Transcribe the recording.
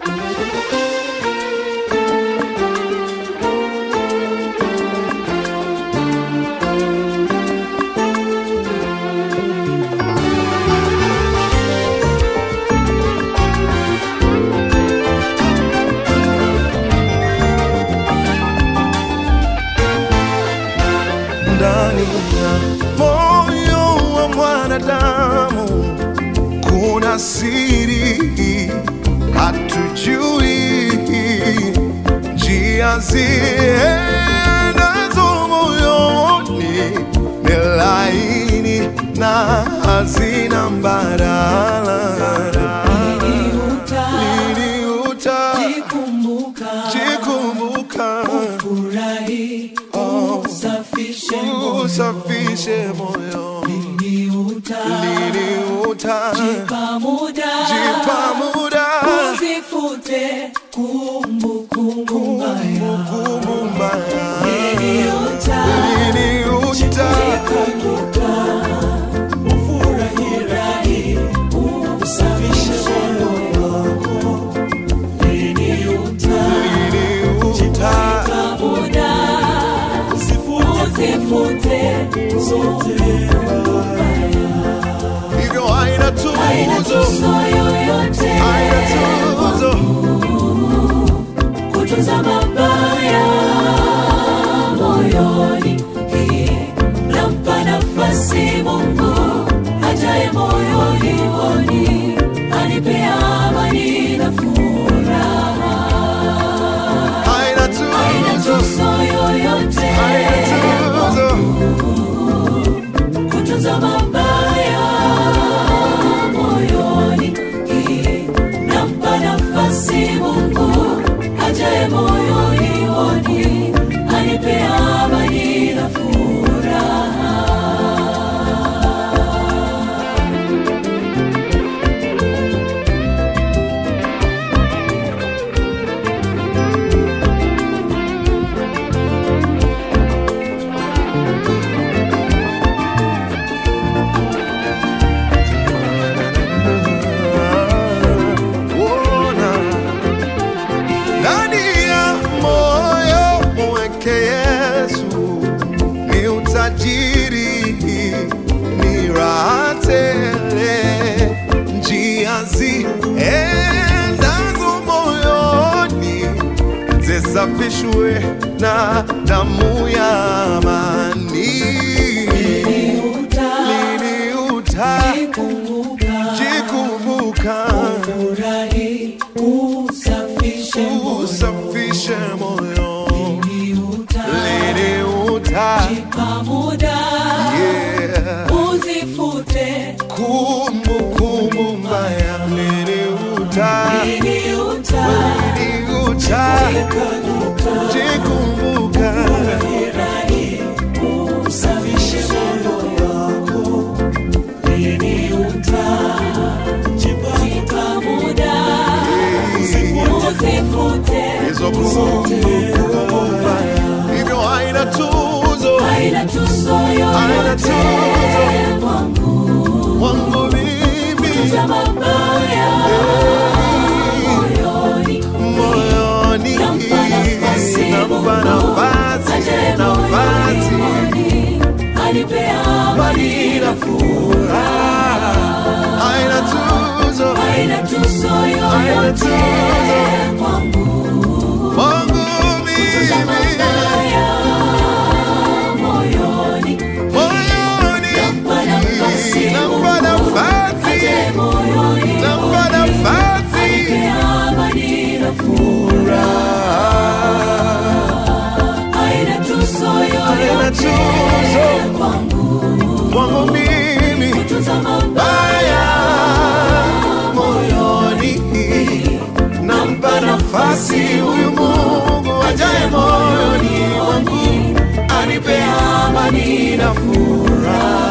Ndani ya moyo wa mwanadamu kuna siri hatujui, njia ziendazo moyoni ni laini na hazina mbadala. Lini utajikumbuka usafishe moyo? Lini utajipa muda uzifute kumbukumbu mbaya? Lini utajikumbuka ufurahi usafishe moyo wako? Lini utajipa muda uzifute zote mbaya? Hivyo haina tuzo yoyote, haina tuzo kutunza mabaya moyoni. Nampa nafasi Mungu ajaye moyoni mwoni, anipe amani na furaha. haina tuzo yoyote, haina tuzo kutunza mabaya moyoni. Nampa nafasi Mungu ajaye moyoni mwoni, anipe amani na furaha. ndani ya moyo mweke Yesu ni utajiri, ni raha tele. Njia ziendazo moyoni zisafishwe na damu ya amani. Lini utajikumbuka usafishe moyo? Lini utajipa muda uzifute kumbukumbu mbaya? Lini utajikumbuka usafishe moyo wako? Lini utajipa muda uzifute hizo kumbukumbu mbaya? Hivyo haina tuzo yoyote kwangu mimi, kutunza mabaya moyoni. Nampa nafasi anipe amani na furaha. haina tuzo yoyote kwangu mimi, moyoni. Nampa nafasi anipe amani na furaha. Haina tuzo yoyote kwangu mimi, kutunza mabaya moyoni. Nampa nafasi huyu Mungu ajaye moyoni mwangu, anipe amani na furaha.